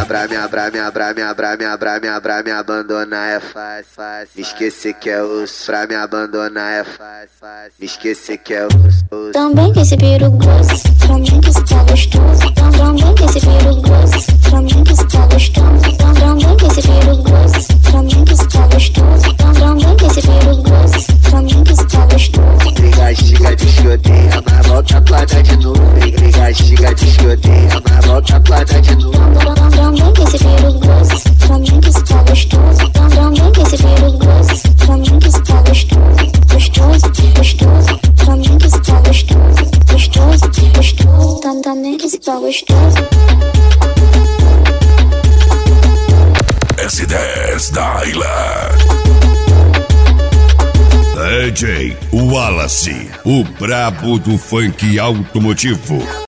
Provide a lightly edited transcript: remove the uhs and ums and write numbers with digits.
me abandonar é fácil. Me esquecer que é osso. Pra me abandonar é fácil. Me esquecer que é osso. Também que esse peru grosso, pra mim que está gostoso. Também que esse peru grosso, pra mim que está gostoso. Também que esse peru grosso, pra mim que está gostoso. Também que esse peru grosso, pra mim que está gostoso. Briga de escoteia, mas volta pra dar de novo. Briga de escoteia, mas volta pra dar de novo. Também que esse peru grosso, pra mim que está gostoso. Também que esse peru grosso, pra mim que está gostoso. Gostoso, gostoso, pra mim que está gostoso. Gostoso, gostoso, também que está gostoso. S10 da ilha. DJ Wallace, o brabo do funk automotivo.